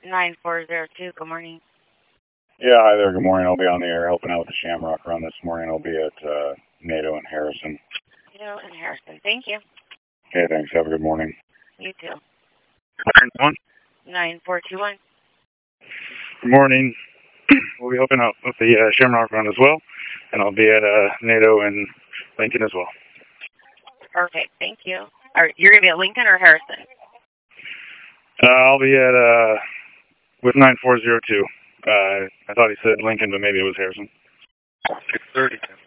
9402, good morning. Yeah, hi there. Good morning. I'll be on the air helping out with the Shamrock Run this morning. I'll be at NATO and Harrison. NATO and Harrison. Thank you. Okay, thanks. Have a good morning. You too. 9-1. 9421. Good morning. We'll be helping out with the Shamrock Run as well, and I'll be at NATO and Lincoln as well. Perfect. Thank you. You're going to be at Lincoln or Harrison? I'll be at with 9402. I thought he said Lincoln, but maybe it was Harrison. 6:30.